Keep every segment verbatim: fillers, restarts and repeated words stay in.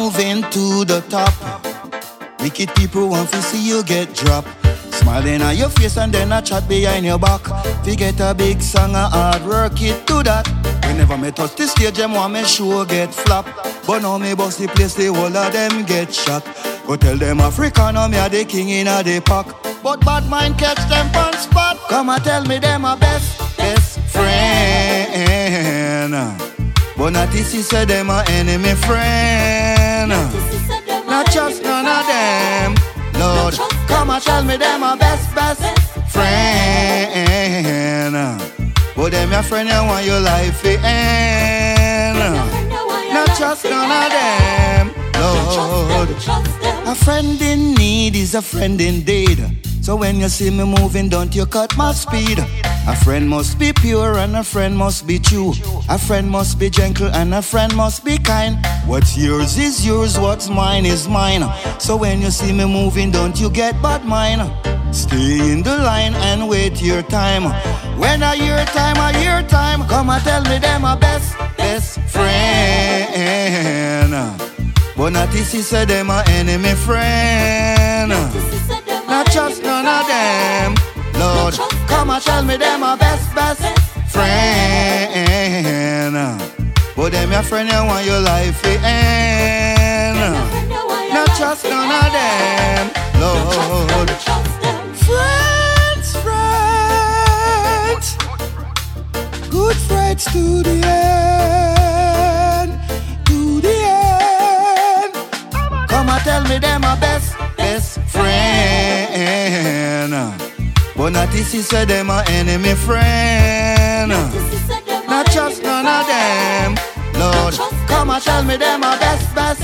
moving to the top. Wicked people want to see you get dropped. Smiling at your face and then a chat behind your back. If you get a big song and hard work it to that. Whenever me touch the stage, them want me show get flop. But now me bust the place, the whole of them get shot. Go tell them Africa now me a the king in a the pack. But bad mind catch them on spot. Come and tell me them a best, best friend. But not this is a them a enemy friend. Not just none of them. Lord, come and tell me them a best, best friend. But them your friend, you want your life to end. Not just none of them. Lord, a friend in need is a friend indeed. So when you see me moving, don't you cut my speed. A friend must be pure and a friend must be true. A friend must be gentle and a friend must be kind. What's yours is yours, what's mine is mine. So when you see me moving, don't you get bad mind. Stay in the line and wait your time. When a year time, a year time, come and tell me them a best, best friend. But not this is a them a enemy friend. Not just none of them. Lord, come and tell me them a best, best friend. But them your friend, you want your life to end. Not just none of them. Lord, friends, friends, good friends to the end, to the end. Come and tell me them a best, best friend. But not this is a them a enemy friend. Not just none of them. Lord, come and tell me them a best, best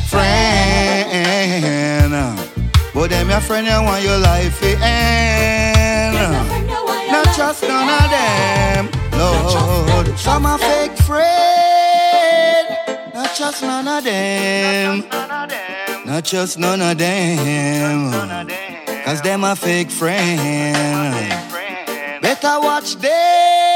friend. But them your friend, you want your life to end. Not just none of them. Lord, some a fake friend. Not just none of them. Not just none of them. Cause them a fake friend. Better watch them.